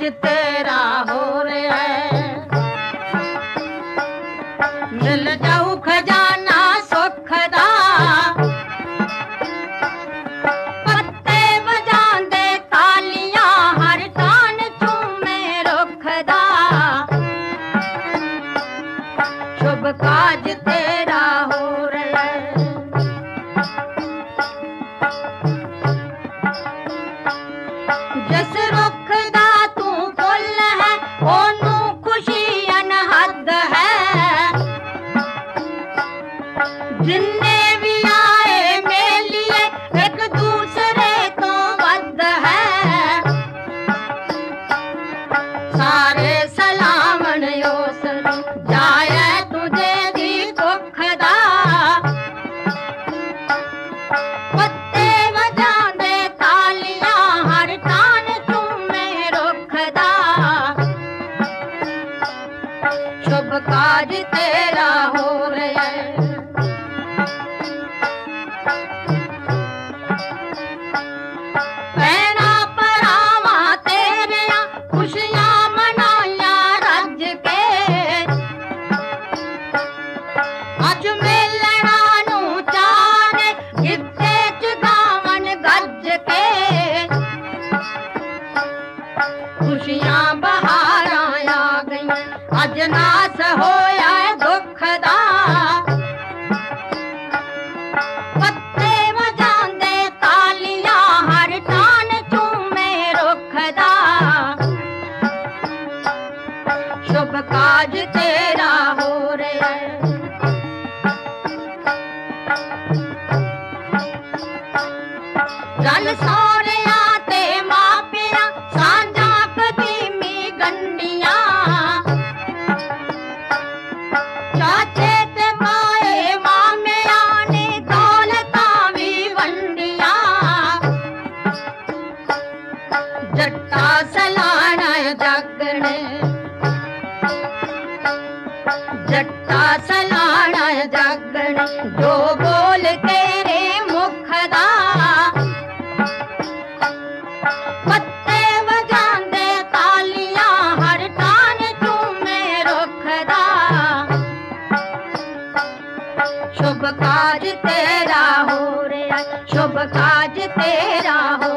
तेरा हो रहा है। मिल जाऊ खजाना सुख दा, पत्ते बजांदे तालियां हर टान झूमे रुख दा। शुभ काज तेरा हो रहा है। जिस रुख दा तू फुल है ओनू खुशी अनहद है। जिन्ने भी आए मेलिए एक दूसरे तो वध है। सारे सलामन उस जाए तुझे दी दुख दा। पत्ते वजांदे तालियां हर टान झूमे रुख दा। शुभ काज तेरा हो रहा है। भैणा भरावां तेरियां खुशियां मनाइयां रज के। अज मेलना नू चार गिद्धे च गावन गज के। खुशियां बहारां आ गईयां अज नास होया दुख दा। पत्ते वजांदे तालियां हर टान झूमे रुख दा। शुभ काज तेरा हो रहा है। रल सौरिया ते मापिया सांझा कदीमी गंडियां। चाचे ते माए मामिया ने दौलतां भी वंडियां। जट्टा सलाना जागणे, जट्टा सलाना जागणे जो बोल तेरे मुख दा। पत्ते वजांदे तालियां हर टान झूमे रुख दा। शुभ काज तेरा हो रहा है। शुभ काज तेरा हो